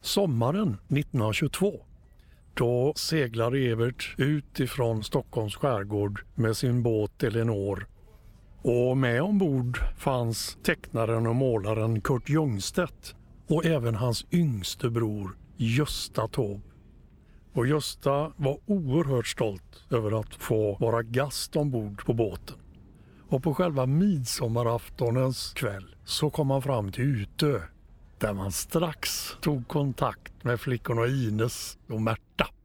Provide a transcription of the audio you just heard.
Sommaren 1922 då seglar Evert ut ifrån Stockholms skärgård med sin båt Elinor. Och med ombord fanns tecknaren och målaren Kurt Ljungstedt och även hans yngste bror Gösta Taube. Och Gösta var oerhört stolt över att få vara gast ombord på båten. Och på själva midsommaraftonens kväll så kom han fram till Utö, där man strax tog kontakt med flickorna Ines och Märta.